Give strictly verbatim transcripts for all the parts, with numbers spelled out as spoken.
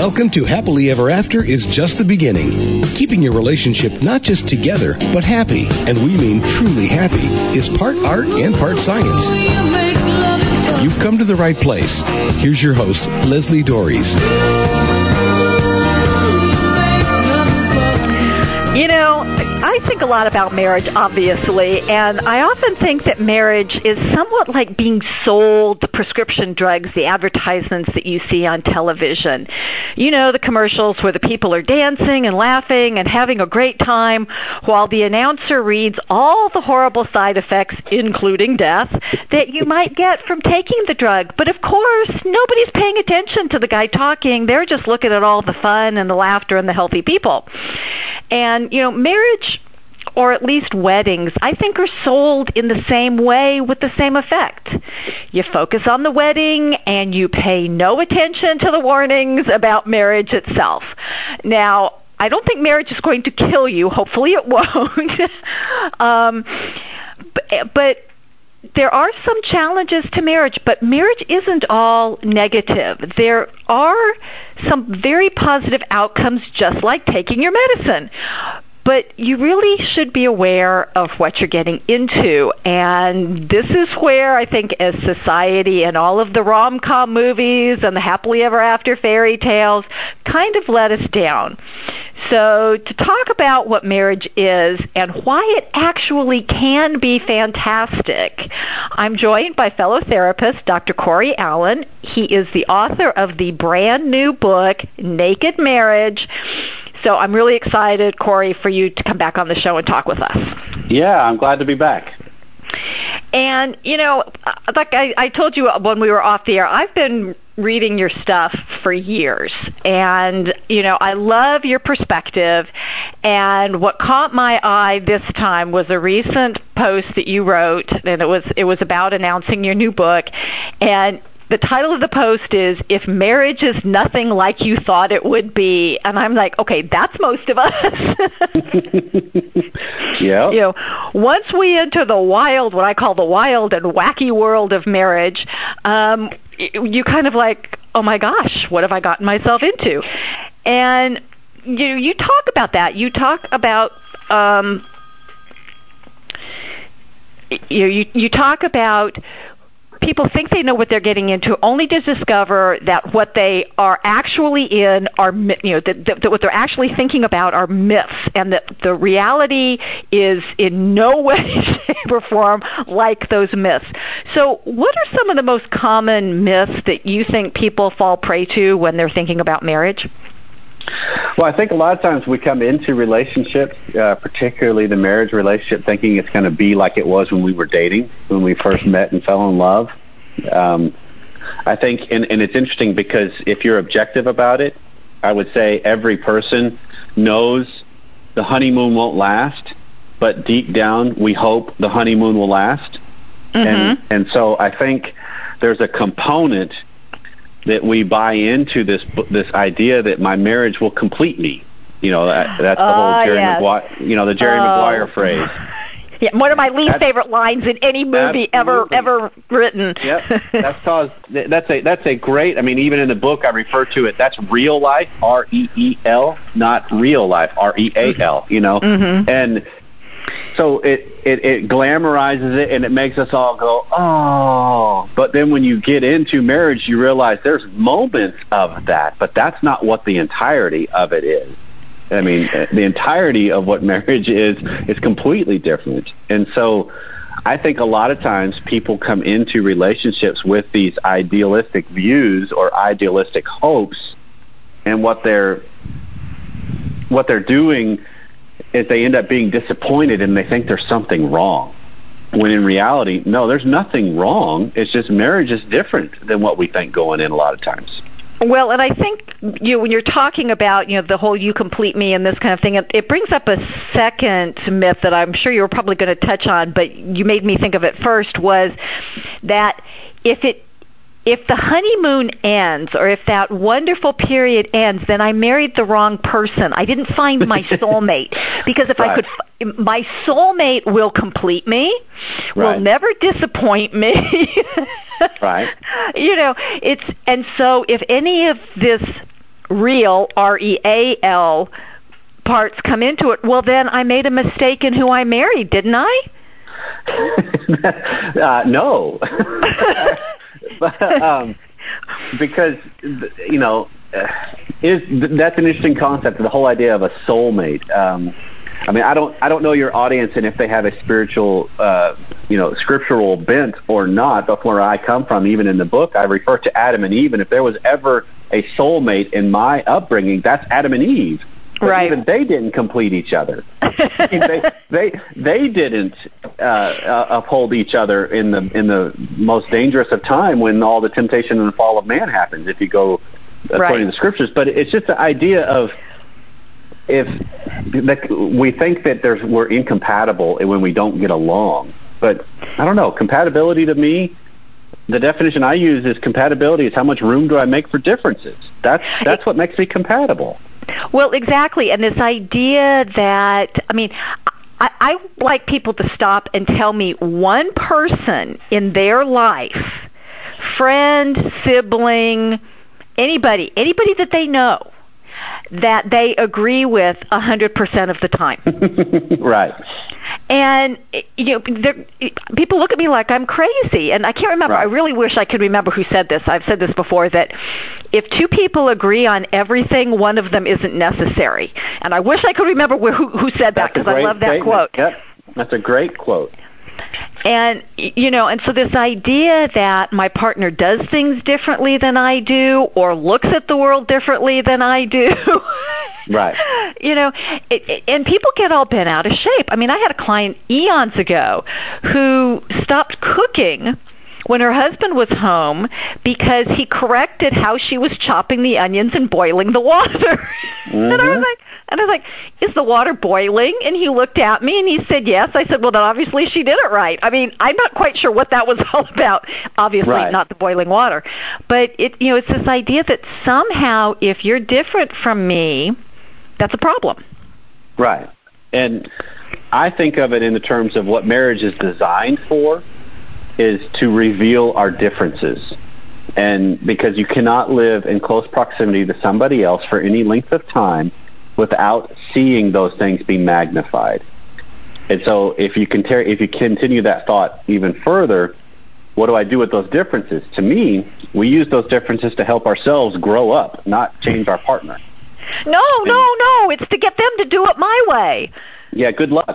Welcome to Happily Ever After is just the beginning. Keeping your relationship not just together, but happy, and we mean truly happy, is part art and part science. You've come to the right place. Here's your host, Leslie Dories. You know, I think a lot about marriage, obviously, and I often think that marriage is somewhat like being sold the prescription drugs, the advertisements that you see on television. You know, the commercials where the people are dancing and laughing and having a great time while the announcer reads all the horrible side effects, including death, that you might get from taking the drug. But of course, nobody's paying attention to the guy talking. They're just looking at all the fun and the laughter and the healthy people. And, you know, marriage, or at least weddings, I think are sold in the same way with the same effect. You focus on the wedding and you pay no attention to the warnings about marriage itself. Now, I don't think marriage is going to kill you. Hopefully it won't. um, but, but there are some challenges to marriage, but marriage isn't all negative. There are some very positive outcomes, just like taking your medicine. But you really should be aware of what you're getting into. And this is where I think as society and all of the rom-com movies and the happily ever after fairy tales kind of let us down. So to talk about what marriage is and why it actually can be fantastic, I'm joined by fellow therapist Doctor Corey Allen. He is the author of the brand new book, Naked Marriage. So I'm really excited, Corey, for you to come back on the show and talk with us. Yeah, I'm glad to be back. And, you know, like I, I told you when we were off the air, I've been reading your stuff for years. And, you know, I love your perspective. And what caught my eye this time was a recent post that you wrote, and it was it was about announcing your new book. And the title of the post is, If Marriage is Nothing Like You Thought It Would Be. And I'm like, okay, that's most of us. Yeah. You know, once we enter the wild, what I call the wild and wacky world of marriage, um, you kind of like, oh my gosh, what have I gotten myself into? And you you talk about that. You talk about um, you you you talk about people think they know what they're getting into, only to discover that what they are actually in are, you know, that, that, that what they're actually thinking about are myths, and that the reality is in no way, shape, or form like those myths. So what are some of the most common myths that you think people fall prey to when they're thinking about marriage? Well, I think a lot of times we come into relationships, uh, particularly the marriage relationship, thinking it's going to be like it was when we were dating, when we first met and fell in love. Um, I think, and, and it's interesting because if you're objective about it, I would say every person knows the honeymoon won't last, but deep down we hope the honeymoon will last. Mm-hmm. And, and so I think there's a component that we buy into this this idea that my marriage will complete me. You know, that, that's the whole uh, Jerry yes. Maguire, you know, the Jerry oh. Maguire phrase. Yeah, one of my least that's, favorite lines in any movie absolutely. ever ever written. Yep, that's cause, that's a that's a great. I mean, even in the book, I refer to it. That's real life, R E E L, not real life, R E A L. You know, mm-hmm. and so it, it it glamorizes it and it makes us all go, oh. But then when you get into marriage, you realize there's moments of that, but that's not what the entirety of it is. I mean, the entirety of what marriage is is completely different. And so I think a lot of times people come into relationships with these idealistic views or idealistic hopes, and what they're what they're doing is they end up being disappointed and they think there's something wrong. When in reality, no, there's nothing wrong. It's just marriage is different than what we think going in a lot of times. Well, and I think you know, when you're talking about you know the whole "you complete me" and this kind of thing, it, it brings up a second myth that I'm sure you were probably going to touch on, but you made me think of it first. Was that if it if the honeymoon ends, or if that wonderful period ends, then I married the wrong person. I didn't find my soulmate. Because if right. I could, my soulmate will complete me, right. will never disappoint me. Right. You know, it's, and so if any of this real, R E A L, parts come into it, well, then I made a mistake in who I married, didn't I? uh, no. but, um, because, you know, is that's an interesting concept, the whole idea of a soulmate. Um, I mean, I don't I don't know your audience and if they have a spiritual, uh, you know, scriptural bent or not, but where I come from, even in the book, I refer to Adam and Eve, and if there was ever a soulmate in my upbringing, that's Adam and Eve. But right. even they didn't complete each other. they, they they didn't uh, uh, uphold each other in the in the most dangerous of time when all the temptation and the fall of man happens, if you go according right. to the scriptures. But it's just the idea of if that we think that there's we're incompatible when we don't get along. But I don't know, compatibility to me, the definition I use is compatibility is how much room do I make for differences. That's that's what makes me compatible. Well, exactly. And this idea that, I mean, I, I like people to stop and tell me one person in their life, friend, sibling, anybody, anybody that they know, that they agree with one hundred percent of the time. Right. And, you know, people look at me like I'm crazy. And I can't remember. Right. I really wish I could remember who said this. I've said this before, that if two people agree on everything, one of them isn't necessary. And I wish I could remember who, who said that, because I love that statement. quote. Yep. That's a great quote. And, you know, and so this idea that my partner does things differently than I do, or looks at the world differently than I do. Right. You know, it, it, and people get all bent out of shape. I mean, I had a client eons ago who stopped cooking when her husband was home because he corrected how she was chopping the onions and boiling the water. Mm-hmm. And I was like, and I was like, is the water boiling? And he looked at me and he said, yes. I said, well, then obviously she did it right. I mean, I'm not quite sure what that was all about. Obviously right. Not the boiling water. But, it, you know, it's this idea that somehow if you're different from me, that's a problem. Right. And I think of it in the terms of what marriage is designed for, is to reveal our differences. And because you cannot live in close proximity to somebody else for any length of time without seeing those things be magnified. And so if you can ter- if you continue that thought even further, what do I do with those differences? To me, we use those differences to help ourselves grow up, not change our partner. No, and, no, no. It's to get them to do it my way. Yeah, good luck.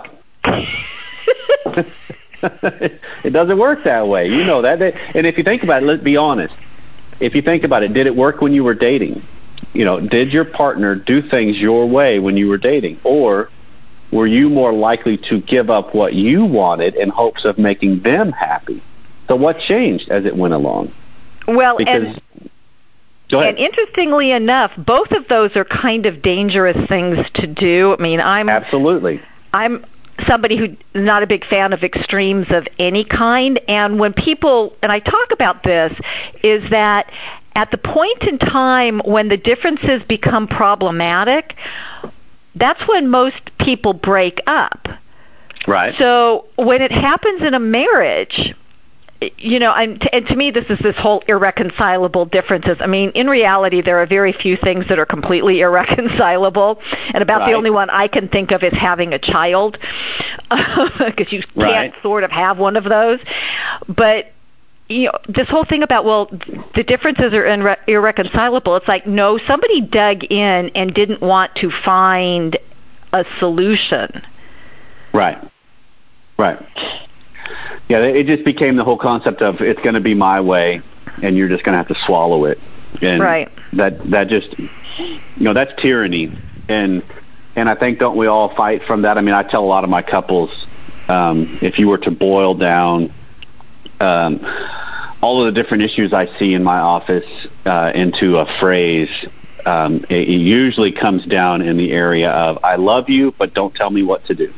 It doesn't work that way. You know that. And if you think about it, let's be honest. If you think about it, did it work when you were dating? You know, did your partner do things your way when you were dating? Or were you more likely to give up what you wanted in hopes of making them happy? So what changed as it went along? Well, because, and, go ahead. and interestingly enough, both of those are kind of dangerous things to do. I mean, I'm... Absolutely. I'm... somebody who's not a big fan of extremes of any kind. And when people, and I talk about this, is that at the point in time when the differences become problematic, that's when most people break up. Right. So when it happens in a marriage, you know, and to, and to me, this is this whole irreconcilable differences. I mean, in reality, there are very few things that are completely irreconcilable, and about right. the only one I can think of is having a child, because you right. can't sort of have one of those. But, you know, this whole thing about, well, the differences are irre- irreconcilable, it's like, no, somebody dug in and didn't want to find a solution. Right. Right. Yeah, it just became the whole concept of it's going to be my way, and you're just going to have to swallow it. And right. that that just, you know, that's tyranny. And and I think, don't we all fight from that? I mean, I tell a lot of my couples, um, if you were to boil down um, all of the different issues I see in my office uh, into a phrase, um, it, it usually comes down in the area of, I love you, but don't tell me what to do.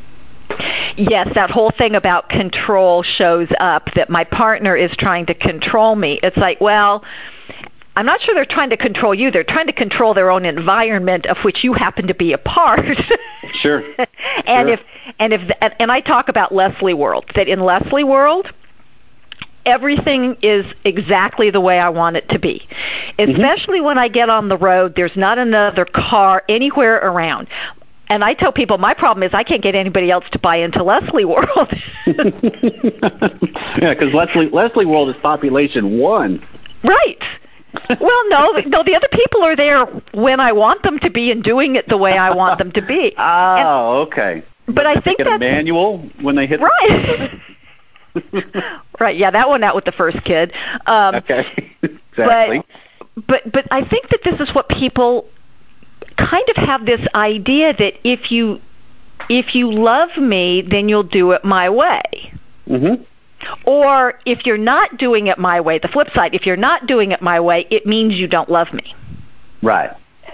Yes, that whole thing about control shows up, that my partner is trying to control me. It's like, well, I'm not sure they're trying to control you. They're trying to control their own environment, of which you happen to be a part. Sure. and sure. if and if and I talk about Leslie World, that in Leslie World, everything is exactly the way I want it to be. Especially mm-hmm. when I get on the road, there's not another car anywhere around. And I tell people my problem is I can't get anybody else to buy into Leslie World. Yeah, because Leslie Leslie World is population one. Right. Well, no, no. The other people are there when I want them to be and doing it the way I want them to be. Oh, and, okay. But, but I think that's a manual when they hit. Right. The Right. Yeah, that went out with the first kid. Um, okay. Exactly. But, but but I think that this is what people kind of have this idea that if you if you love me, then you'll do it my way. Mm-hmm. Or if you're not doing it my way, the flip side, if you're not doing it my way, it means you don't love me. Right.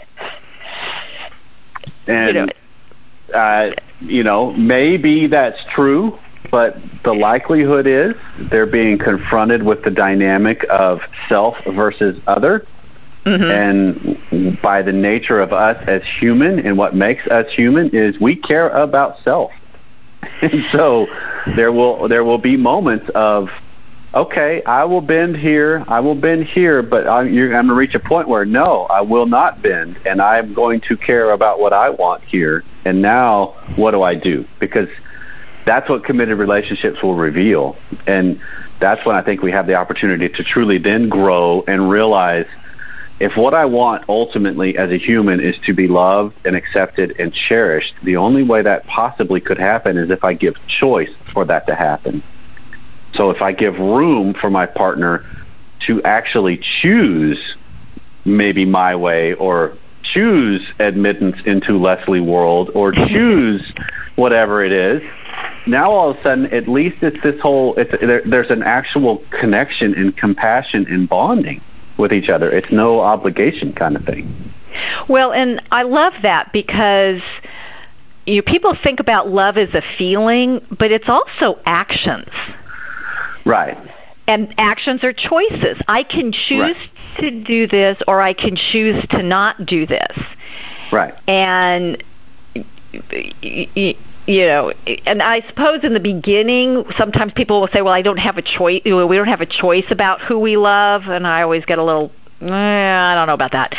And, you know, uh, you know, maybe that's true, but the likelihood is they're being confronted with the dynamic of self versus other. Mm-hmm. And by the nature of us as human, and what makes us human is we care about self. And so there will there will be moments of, okay, I will bend here, I will bend here, but I'm, you're, I'm going to reach a point where, no, I will not bend, and I'm going to care about what I want here. And now what do I do? Because that's what committed relationships will reveal. And that's when I think we have the opportunity to truly then grow and realize, if what I want ultimately as a human is to be loved and accepted and cherished, the only way that possibly could happen is if I give choice for that to happen. So if I give room for my partner to actually choose maybe my way, or choose admittance into Leslie World, or choose whatever it is, now all of a sudden at least it's this whole, it's, there, there's an actual connection and compassion and bonding with each other. It's no obligation kind of thing. Well, and I love that because you know, people think about love as a feeling, but it's also actions. Right. And actions are choices. I can choose right. to do this, or I can choose to not do this. Right. And you know, and I suppose in the beginning, sometimes people will say, well, I don't have a choice. We don't have a choice about who we love. And I always get a little, eh, I don't know about that.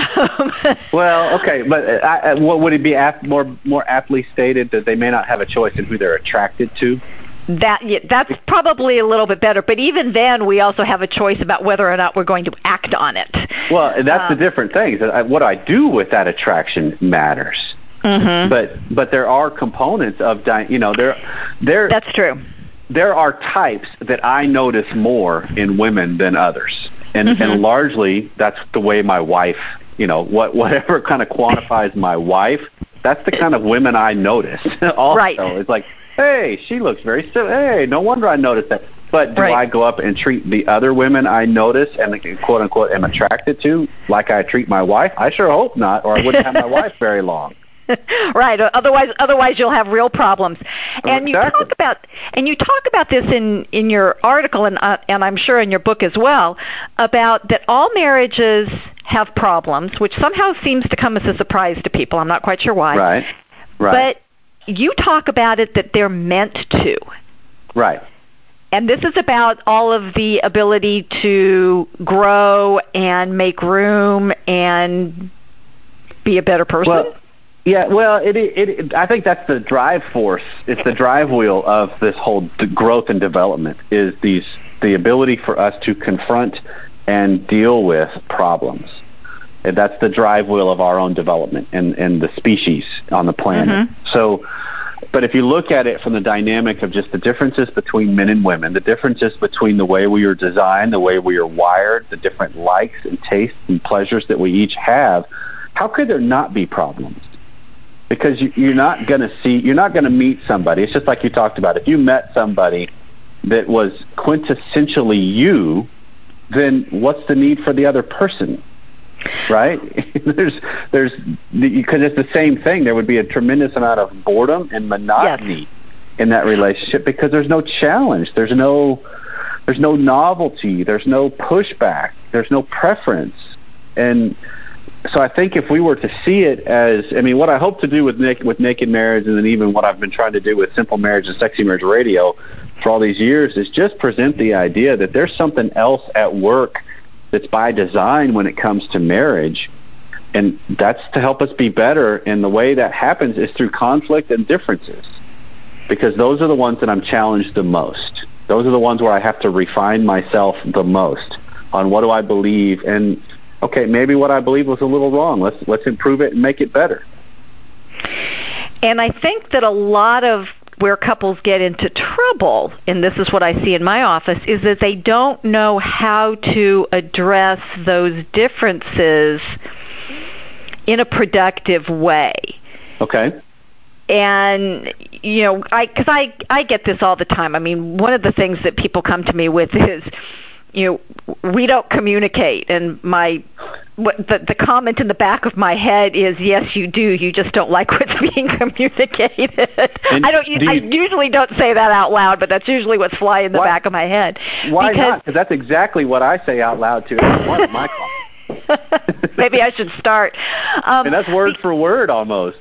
Um, well, okay. But I, what would it be ap- more more aptly stated that they may not have a choice in who they're attracted to? That yeah, that's probably a little bit better. But even then, we also have a choice about whether or not we're going to act on it. Well, that's um, the different thing. What I do with that attraction matters. Mm-hmm. But but there are components of di- you know there there that's true. There are types that I notice more in women than others, and mm-hmm. and largely that's the way my wife, you know, what whatever kind of quantifies my wife, that's the kind of women I notice. Also, right. It's like, hey, she looks very still. Hey, no wonder I noticed that. But do right. I go up and treat the other women I notice and quote unquote am attracted to like I treat my wife? I sure hope not, or I wouldn't have my wife very long. Right. Otherwise, otherwise you'll have real problems. And exactly. you talk about and you talk about this in, in your article, and uh, and I'm sure in your book as well, about that all marriages have problems, which somehow seems to come as a surprise to people. I'm not quite sure why. Right. Right. But you talk about it that they're meant to. Right. And this is about all of the ability to grow and make room and be a better person. Well, Yeah, well, it, it, it, I think that's the drive force. It's the drive wheel of this whole d- growth and development is these the ability for us to confront and deal with problems. And that's the drive wheel of our own development and, and the species on the planet. Mm-hmm. So, but if you look at it from the dynamic of just the differences between men and women, the differences between the way we are designed, the way we are wired, the different likes and tastes and pleasures that we each have, how could there not be problems? Because you, you're not going to see, you're not going to meet somebody. It's just like you talked about. If you met somebody that was quintessentially you, then what's the need for the other person, right? there's, there's, because it's the same thing. There would be a tremendous amount of boredom and monotony yes. in that relationship because there's no challenge. There's no, there's no novelty. There's no pushback. There's no preference. And so I think if we were to see it as, I mean, what I hope to do with Nick, with Naked Marriage, and then even what I've been trying to do with Simple Marriage and Sexy Marriage Radio for all these years, is just present the idea that there's something else at work that's by design when it comes to marriage, and that's to help us be better. And the way that happens is through conflict and differences, because those are the ones that I'm challenged the most. Those are the ones where I have to refine myself the most on what do I believe, and okay, maybe what I believe was a little wrong. Let's let's improve it and make it better. And I think that a lot of where couples get into trouble, and this is what I see in my office, is that they don't know how to address those differences in a productive way. Okay. And, you know, I because I, I get this all the time. I mean, one of the things that people come to me with is, you know, we don't communicate. And my what, the, the comment in the back of my head is, yes, you do. You just don't like what's being communicated. And I don't. Do you, I usually don't say that out loud, but that's usually what's flying in the why, back of my head. Why because, not? Because that's exactly what I say out loud to everyone in my class. Maybe I should start. Um, and that's word for word almost.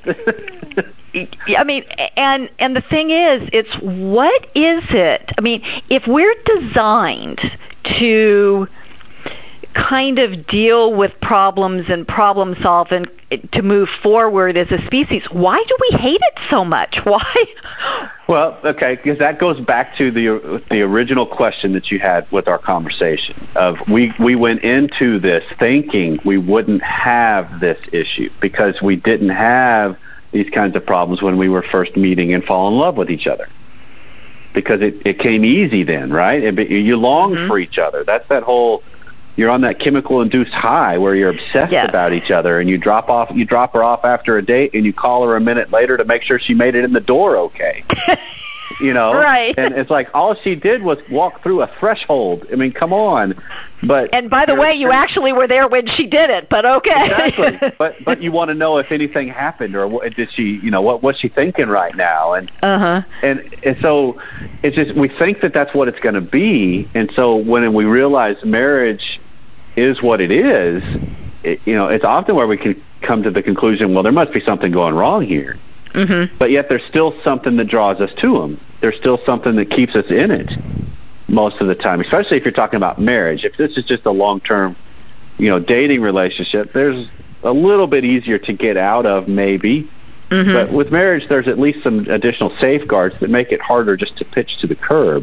I mean, and and the thing is, it's what is it? I mean, if we're designed to kind of deal with problems and problem solve and to move forward as a species, why do we hate it so much? Why? Well, okay, because that goes back to the the original question that you had with our conversation of we, we went into this thinking we wouldn't have this issue because we didn't have these kinds of problems when we were first meeting and fall in love with each other. Because it, it came easy then, right? It, you longed mm-hmm. for each other. That's that whole... You're on that chemical-induced high where you're obsessed yes. about each other, and you drop off. You drop her off after a date, and you call her a minute later to make sure she made it in the door okay. You know, right? And it's like all she did was walk through a threshold. I mean, come on. But and by the way, you actually were there when she did it. But okay. Exactly. But but you want to know if anything happened, or what, did she? You know, what what's she thinking right now? And uh-huh. and and so it's just we think that that's what it's going to be, and so when we realize marriage is what it is, it, you know, it's often where we can come to the conclusion, well, there must be something going wrong here. Mm-hmm. But yet there's still something that draws us to them. There's still something that keeps us in it most of the time, especially if you're talking about marriage. If this is just a long-term, you know, dating relationship, there's a little bit easier to get out of maybe. Mm-hmm. But with marriage, there's at least some additional safeguards that make it harder just to pitch to the curb.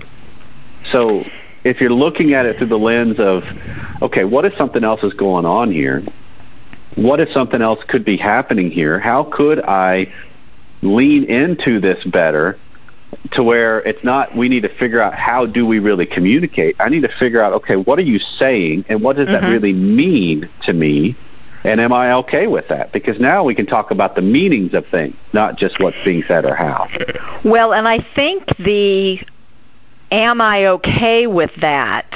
So if you're looking at it through the lens of, okay, what if something else is going on here? What if something else could be happening here? How could I lean into this better to where it's not we need to figure out how do we really communicate. I need to figure out, okay, what are you saying and what does mm-hmm. that really mean to me? And am I okay with that? Because now we can talk about the meanings of things, not just what's being said or how. Well, and I think the am I okay with that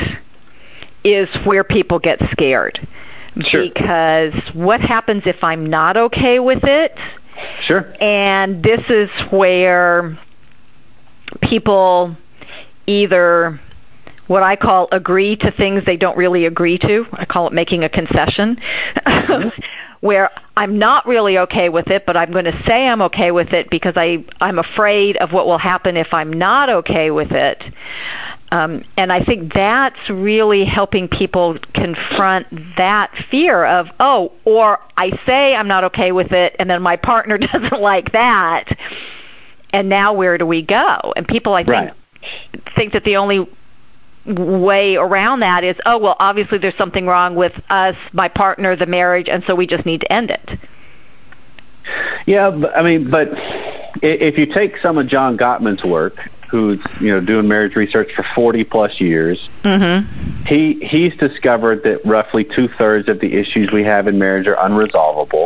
is where people get scared. Sure. Because what happens if I'm not okay with it? Sure. And this is where people either what I call agree to things they don't really agree to. I call it making a concession. Mm-hmm. Where I'm not really okay with it, but I'm going to say I'm okay with it because I, I'm afraid of what will happen if I'm not okay with it. Um, and I think that's really helping people confront that fear of, oh, or I say I'm not okay with it, and then my partner doesn't like that, and now where do we go? And people, I think, right. think that the only way around that is, oh, well, obviously there's something wrong with us, my partner, the marriage, and so we just need to end it. Yeah, but, I mean, but if you take some of John Gottman's work, who's you know doing marriage research for forty plus years, mm-hmm. he he's discovered that roughly two thirds of the issues we have in marriage are unresolvable.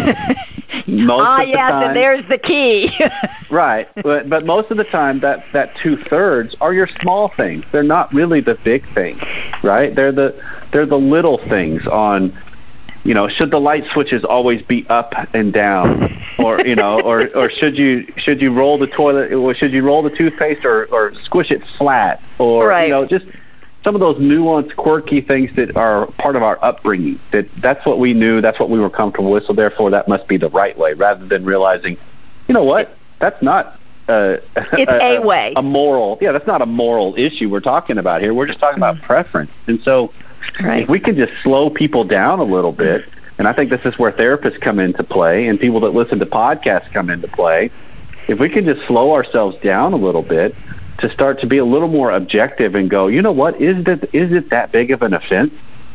Most ah, of the yes, time, and there's the key. Right, but but most of the time, that that two thirds are your small things. They're not really the big things, right? They're the they're the little things on. You know, should the light switches always be up and down, or you know, or, or should you should you roll the toilet, or should you roll the toothpaste, or, or squish it flat, or right. you know, just some of those nuanced, quirky things that are part of our upbringing. That that's what we knew, that's what we were comfortable with, so therefore that must be the right way, rather than realizing, you know what, that's not uh, it's a, a way. A moral, yeah, that's not a moral issue we're talking about here. We're just talking mm-hmm. about preference. And so right. if we can just slow people down a little bit, and I think this is where therapists come into play and people that listen to podcasts come into play, if we can just slow ourselves down a little bit, to start to be a little more objective and go, you know what, is that is it that big of an offense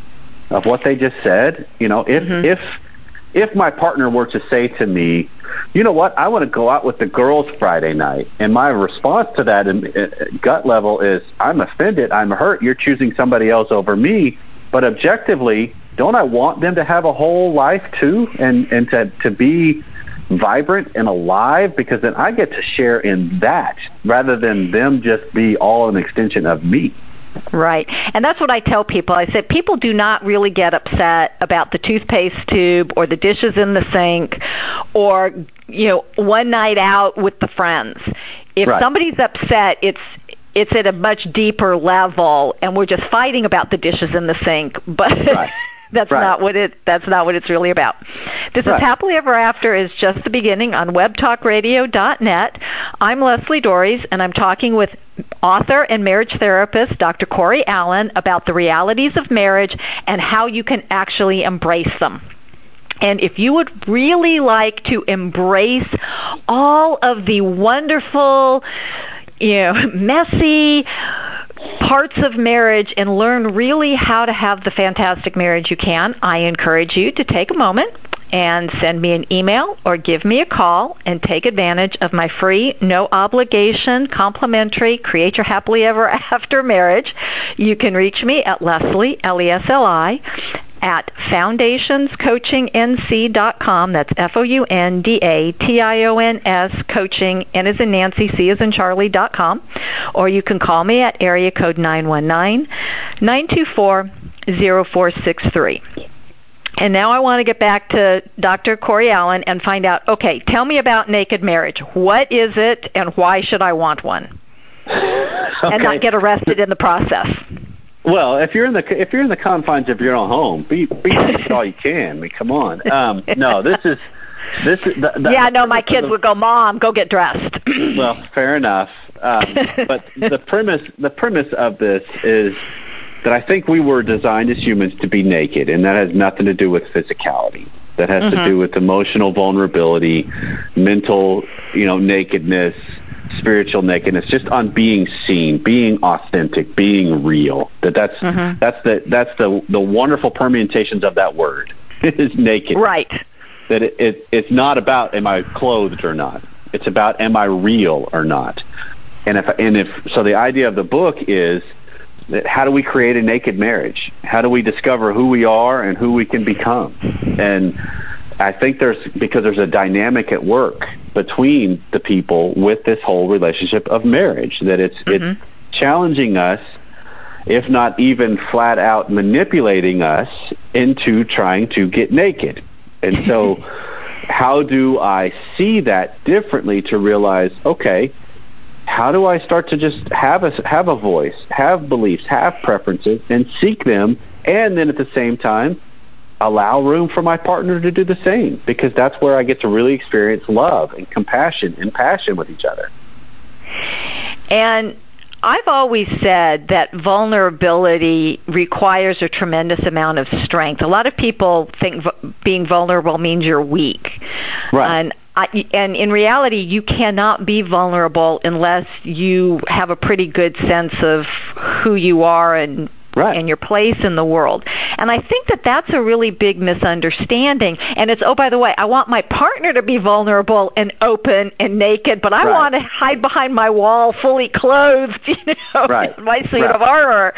of what they just said? You know, if mm-hmm. if if my partner were to say to me, you know what, I want to go out with the girls Friday night, and my response to that in, uh, gut level is, I'm offended, I'm hurt, you're choosing somebody else over me, but objectively, don't I want them to have a whole life too, and, and to, to be vibrant and alive, because then I get to share in that rather than them just be all an extension of me. Right. And that's what I tell people. I said people do not really get upset about the toothpaste tube or the dishes in the sink or, you know, one night out with the friends. If right. somebody's upset, it's it's at a much deeper level, and we're just fighting about the dishes in the sink. But right. That's right. not what it. That's not what it's really about. This right. is Happily Ever After is just the beginning on web talk radio dot net. I'm Leslie Dories, and I'm talking with author and marriage therapist Doctor Corey Allen about the realities of marriage and how you can actually embrace them. And if you would really like to embrace all of the wonderful, you know, messy parts of marriage and learn really how to have the fantastic marriage you can, I encourage you to take a moment and send me an email or give me a call and take advantage of my free, no obligation, complimentary Create Your Happily Ever After Marriage. You can reach me at Leslie, L E S L I, at foundations coaching n c dot com. That's F O U N D A T I O N S coaching, N as in Nancy, C as in Charlie, dot com. Or you can call me at area code nine one nine, nine two four, zero four six three. And now I want to get back to Doctor Corey Allen and find out, okay, tell me about naked marriage. What is it, and why should I want one? Okay. And not get arrested in the process. Well, if you're in the if you're in the confines of your own home, be be naked all you can. I mean, come on. Um, no, this is this is. The, the, yeah, no, my kids the, would go, Mom, go get dressed. Well, fair enough. Um, but the premise the premise of this is that I think we were designed as humans to be naked, and that has nothing to do with physicality. That has mm-hmm. to do with emotional vulnerability, mental, you know, nakedness, spiritual nakedness, just on being seen, being authentic, being real. That that's mm-hmm. that's the that's the the wonderful permutations of that word is naked. Right. That it, it it's not about am I clothed or not. It's about am I real or not. And if and if so, the idea of the book is that how do we create a naked marriage? How do we discover who we are and who we can become? And I think there's, because there's a dynamic at work between the people with this whole relationship of marriage, that it's, mm-hmm. it's challenging us, if not even flat out manipulating us into trying to get naked. And so how do I see that differently to realize, okay, how do I start to just have a, have a voice, have beliefs, have preferences, and seek them, and then at the same time, allow room for my partner to do the same, because that's where I get to really experience love and compassion and passion with each other. And I've always said that vulnerability requires a tremendous amount of strength. A lot of people think v- being vulnerable means you're weak. Right. And I, and in reality, you cannot be vulnerable unless you have a pretty good sense of who you are and Right. and your place in the world. And I think that that's a really big misunderstanding. And it's, oh, by the way, I want my partner to be vulnerable and open and naked, but I right. want to hide behind my wall fully clothed, you know, right. in my suit right. of armor.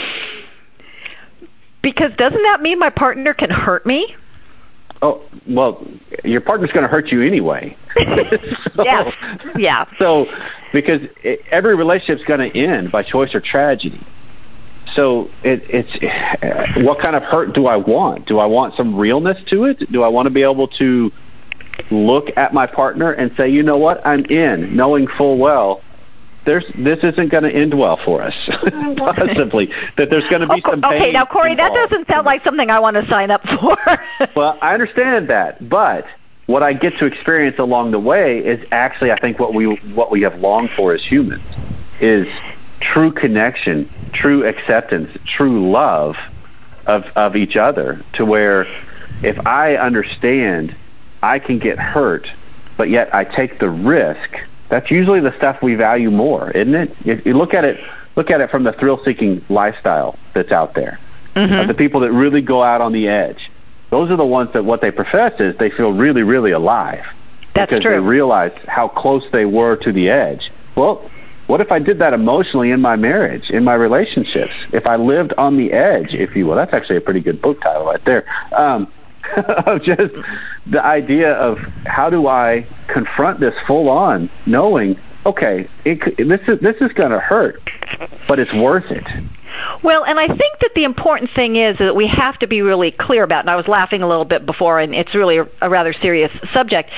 Because doesn't that mean my partner can hurt me? Oh, well, your partner's going to hurt you anyway. so, yes. Yeah. So, because it, every relationship's going to end by choice or tragedy. So it, it's what kind of hurt do I want? Do I want some realness to it? Do I want to be able to look at my partner and say, you know what, I'm in, knowing full well there's this isn't going to end well for us, possibly. That there's going to be oh, some pain. Okay, now, Corey, involved. That doesn't sound like something I want to sign up for. Well, I understand that, but what I get to experience along the way is actually, I think, what we what we have longed for as humans is true connection, true acceptance, true love of of each other, to where if I understand I can get hurt, but yet I take the risk, that's usually the stuff we value more, isn't it? If you look at it, look at it from the thrill-seeking lifestyle that's out there. Mm-hmm. Uh, the people that really go out on the edge, those are the ones that what they profess is they feel really, really alive. That's because true. They realize how close they were to the edge. Well, what if I did that emotionally in my marriage, in my relationships? If I lived on the edge, if you will. That's actually a pretty good book title right there. Um, of just the idea of how do I confront this full on, knowing, okay, it, this is this is going to hurt, but it's worth it. Well, and I think that the important thing is that we have to be really clear about, and I was laughing a little bit before, and it's really a, a rather serious subject,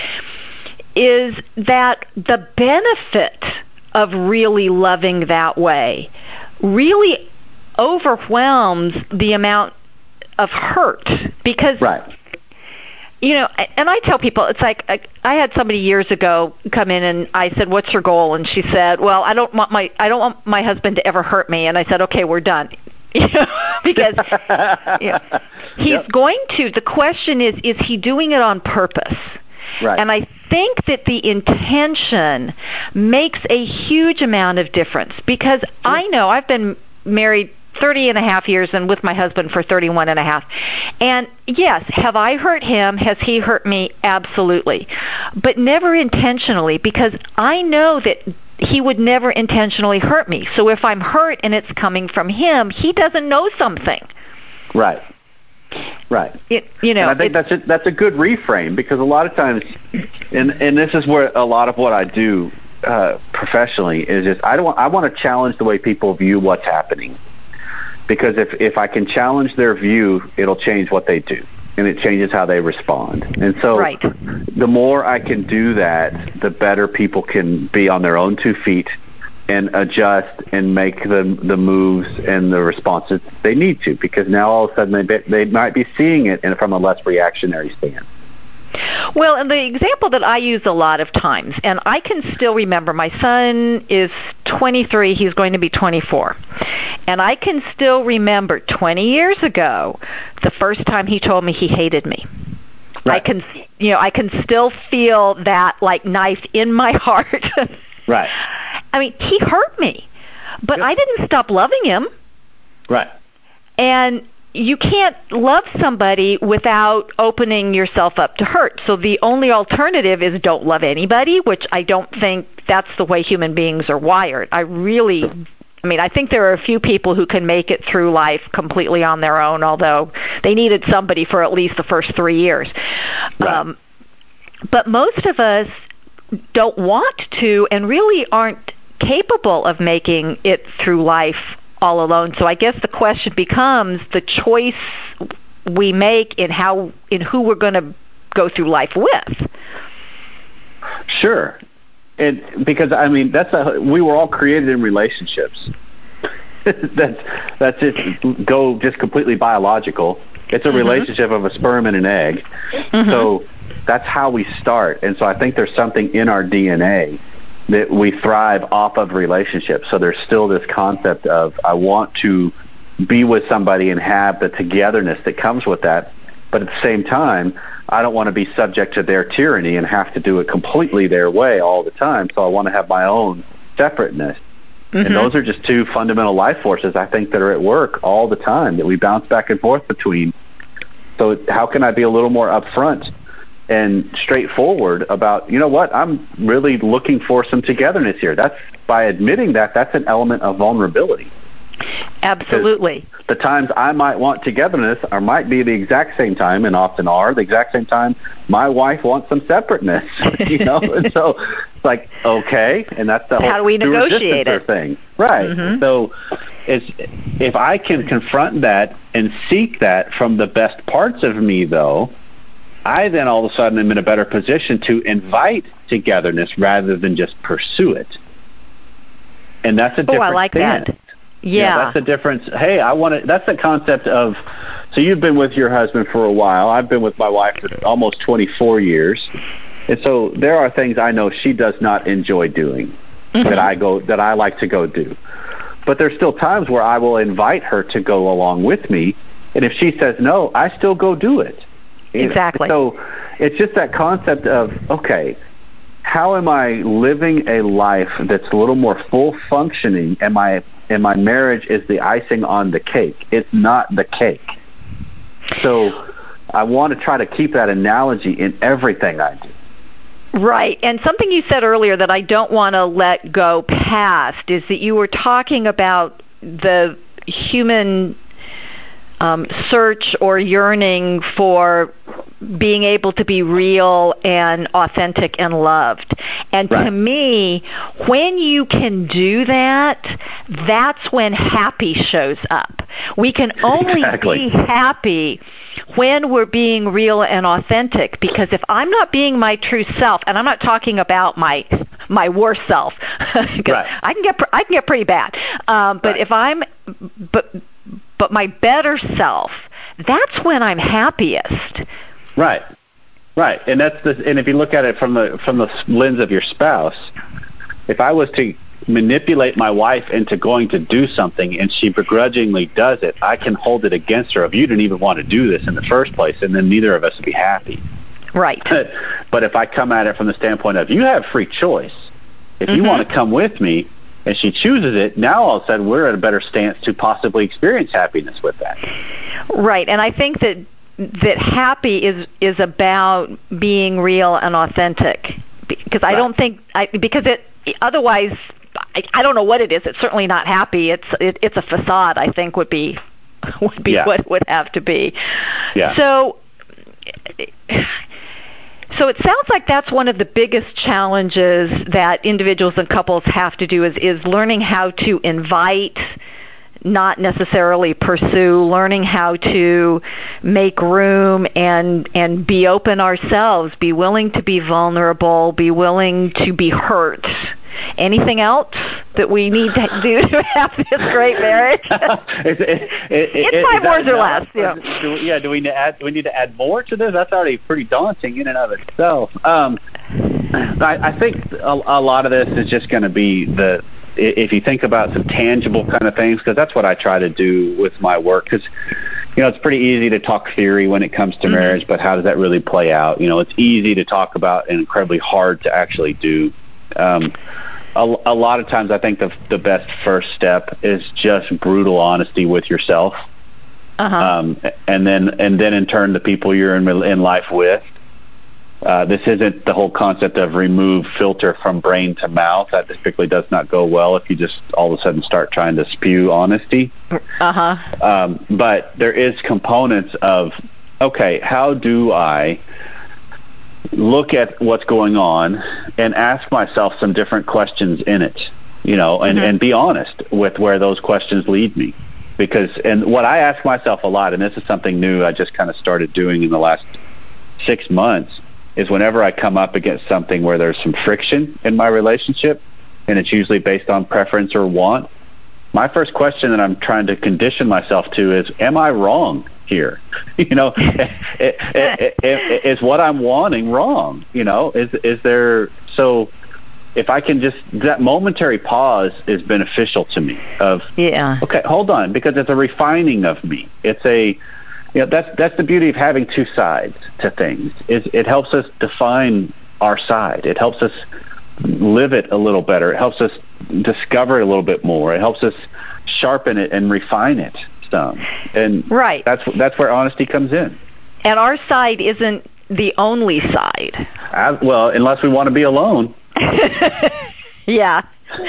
is that the benefit of really loving that way really overwhelms the amount of hurt. Because, right. you know, and I tell people, it's like, I, I had somebody years ago come in and I said, what's your goal? And she said, well, I don't want my, I don't want my husband to ever hurt me. And I said, okay, we're done. You know, because you know, he's yep. going to, the question is, is he doing it on purpose? Right. And I think that the intention makes a huge amount of difference, because yeah. I know I've been married thirty and a half years and with my husband for thirty-one and a half. And yes, have I hurt him? Has he hurt me? Absolutely. But never intentionally, because I know that he would never intentionally hurt me. So if I'm hurt and it's coming from him, he doesn't know something. Right. Right. It, you know, and I think it, that's a, that's a good reframe, because a lot of times, and and this is where a lot of what I do uh, professionally is just I don't want, I want to challenge the way people view what's happening. Because if, if I can challenge their view, it'll change what they do, and it changes how they respond. And so right. the more I can do that, the better people can be on their own two feet and adjust and make the the moves and the responses they need to, because now all of a sudden they, they might be seeing it in, from a less reactionary stance. Well, and the example that I use a lot of times, and I can still remember, my son is twenty-three, he's going to be twenty-four, and I can still remember twenty years ago, the first time he told me he hated me. Right. I can, you know, I can still feel that like knife in my heart. Right. I mean, he hurt me, but yep. I didn't stop loving him. Right. And you can't love somebody without opening yourself up to hurt. So the only alternative is don't love anybody, which I don't think that's the way human beings are wired. I really, I mean, I think there are a few people who can make it through life completely on their own, although they needed somebody for at least the first three years. Right. Um, but most of us don't want to and really aren't capable of making it through life all alone. So I guess the question becomes the choice we make in how, in who we're going to go through life with. Sure. And because, I mean, that's a, we were all created in relationships. that's, that's it. Go just completely biological. It's a mm-hmm. relationship of a sperm and an egg. Mm-hmm. So that's how we start. And so I think there's something in our D N A that we thrive off of relationships. So there's still this concept of I want to be with somebody and have the togetherness that comes with that. But at the same time, I don't want to be subject to their tyranny and have to do it completely their way all the time. So I want to have my own separateness. Mm-hmm. And those are just two fundamental life forces, I think, that are at work all the time that we bounce back and forth between. So how can I be a little more upfront and straightforward about, you know what, I'm really looking for some togetherness here. That's, by admitting that, that's an element of vulnerability. Absolutely. Because the times I might want togetherness or might be the exact same time, and often are, the exact same time my wife wants some separateness. You know, and so it's like, okay, and that's the whole how do we negotiate it thing. Right. Mm-hmm. So it's, if I can confront that and seek that from the best parts of me, though, I then all of a sudden am in a better position to invite togetherness rather than just pursue it. And that's a different Oh, I like stance. that. Yeah. You know, that's the difference. Hey, I want to, that's the concept of, so you've been with your husband for a while. I've been with my wife for almost twenty-four years. And so there are things I know she does not enjoy doing mm-hmm. that I go, that I like to go do. But there's still times where I will invite her to go along with me. And if she says no, I still go do it. Exactly. So it's just that concept of, okay, how am I living a life that's a little more full functioning, and my and my marriage is the icing on the cake. It's not the cake. So I want to try to keep that analogy in everything I do. Right. And something you said earlier that I don't want to let go past is that you were talking about the human um, search or yearning for being able to be real and authentic and loved. And right. to me, when you can do that, that's when happy shows up. We can only exactly. be happy when we're being real and authentic, because if I'm not being my true self, and I'm not talking about my my worst self, because right. I can get I can get pretty bad. Um, but right. if I'm but but my better self, that's when I'm happiest. Right, right, and that's the. And if you look at it from the from the lens of your spouse, if I was to manipulate my wife into going to do something and she begrudgingly does it, I can hold it against her of, you didn't even want to do this in the first place, and then neither of us would be happy. Right. But if I come at it from the standpoint of, you have free choice. If mm-hmm. you want to come with me and she chooses it, now all of a sudden we're at a better stance to possibly experience happiness with that. Right, and I think that that happy is is about being real and authentic, because I right. don't think I because it otherwise I, I don't know what it is. It's certainly not happy. It's it, it's a facade, I think, would be would be yeah. what it would have to be. Yeah. So so it sounds like that's one of the biggest challenges that individuals and couples have to do is is learning how to invite, not necessarily pursue, learning how to make room and and be open ourselves, be willing to be vulnerable, be willing to be hurt. Anything else that we need to do to have this great marriage? it, it, it, it's five words or less. Yeah. Do, yeah. Do we need to add? Do we need to add more to this? That's already pretty daunting in and of itself. Um, I, I think a, a lot of this is just going to be the. If you think about some tangible kind of things, because that's what I try to do with my work, because, you know, it's pretty easy to talk theory when it comes to mm-hmm. marriage, but how does that really play out? You know, it's easy to talk about and incredibly hard to actually do. Um, a, a lot of times I think the, the best first step is just brutal honesty with yourself. Uh-huh. Um, and then and then in turn the people you're in, in life with. Uh, this isn't the whole concept of remove filter from brain to mouth. That typically does not go well if you just all of a sudden start trying to spew honesty. Uh-huh. Um, but there is components of, okay, how do I look at what's going on and ask myself some different questions in it, you know, and, mm-hmm. and be honest with where those questions lead me. Because, and what I ask myself a lot, and this is something new I just kind of started doing in the last six months, is whenever I come up against something where there's some friction in my relationship, and it's usually based on preference or want, my first question that I'm trying to condition myself to is, am I wrong here? you know, it, it, it, is what I'm wanting wrong? You know, is is there, so if I can just, that momentary pause is beneficial to me of, yeah. okay, hold on, because it's a refining of me. It's a, you know, that's that's the beauty of having two sides to things. Is it helps us define our side. It helps us live it a little better. It helps us discover it a little bit more. It helps us sharpen it and refine it some. And right. that's that's where honesty comes in. And our side isn't the only side. I, well, unless we want to be alone. yeah.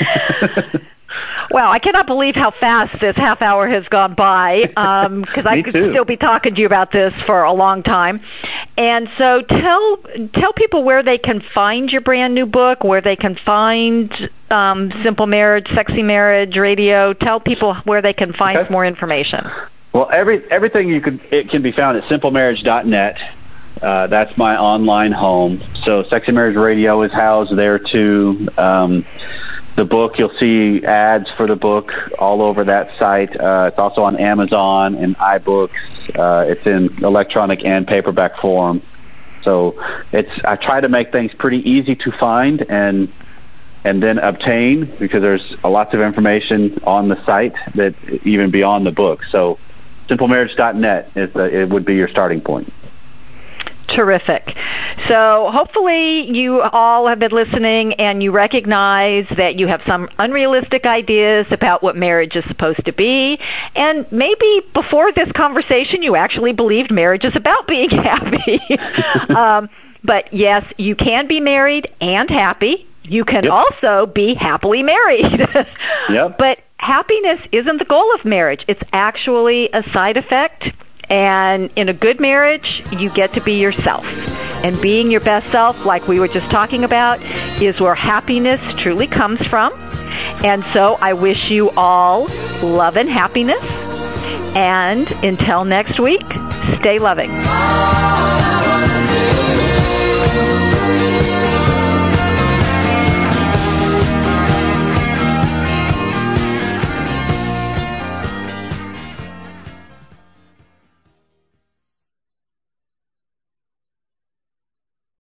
Well, I cannot believe how fast this half hour has gone by, because um, I could too. still be talking to you about this for a long time. And so tell tell people where they can find your brand new book, where they can find um, Simple Marriage, Sexy Marriage Radio. Tell people where they can find okay. more information. Well, every everything you could it can be found at simple marriage dot net. Uh, that's my online home. So Sexy Marriage Radio is housed there too. Um, the book, you'll see ads for the book all over that site. Uh, it's also on Amazon and iBooks. Uh, it's in electronic and paperback form. So it's I try to make things pretty easy to find and and then obtain, because there's a lots of information on the site that even beyond the book. So simple marriage dot net is the, it would be your starting point. Terrific. So hopefully you all have been listening and you recognize that you have some unrealistic ideas about what marriage is supposed to be. And maybe before this conversation you actually believed marriage is about being happy. um, but yes, you can be married and happy. You can yep. also be happily married. Yep. But happiness isn't the goal of marriage. It's actually a side effect. And in a good marriage, you get to be yourself. And being your best self, like we were just talking about, is where happiness truly comes from. And so I wish you all love and happiness. And until next week, stay loving.